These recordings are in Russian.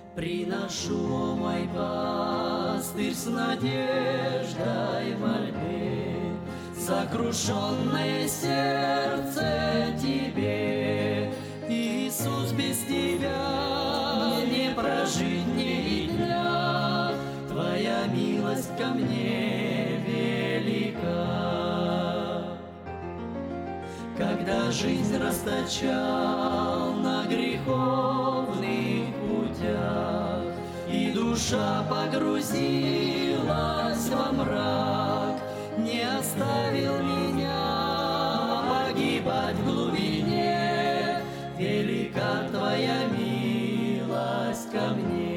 Приношу, о мой пастырь, с надеждой в мольбе, сокрушенное сердце тебе. Иисус, без тебя не прожить ни дня, Твоя милость ко мне велика. Когда жизнь расточал на греховных путях, и душа погрузилась во мрак, не оставил меня погибать в глубине, велика Твоя милость ко мне.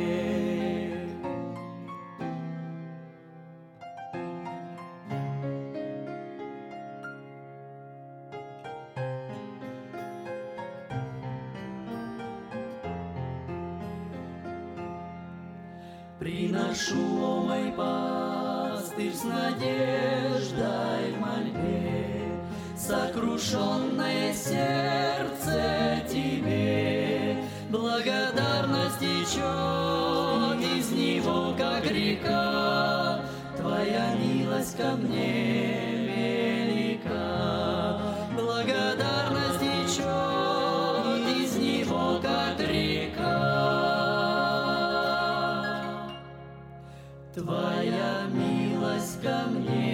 Приношу, о мой пастырь, с надеждой в мольбе, сокрушенное сердце тебе. Благодарность течет из него, как река, Твоя милость ко мне велика. Благодарность течет из него, как река. Твоя милость ко мне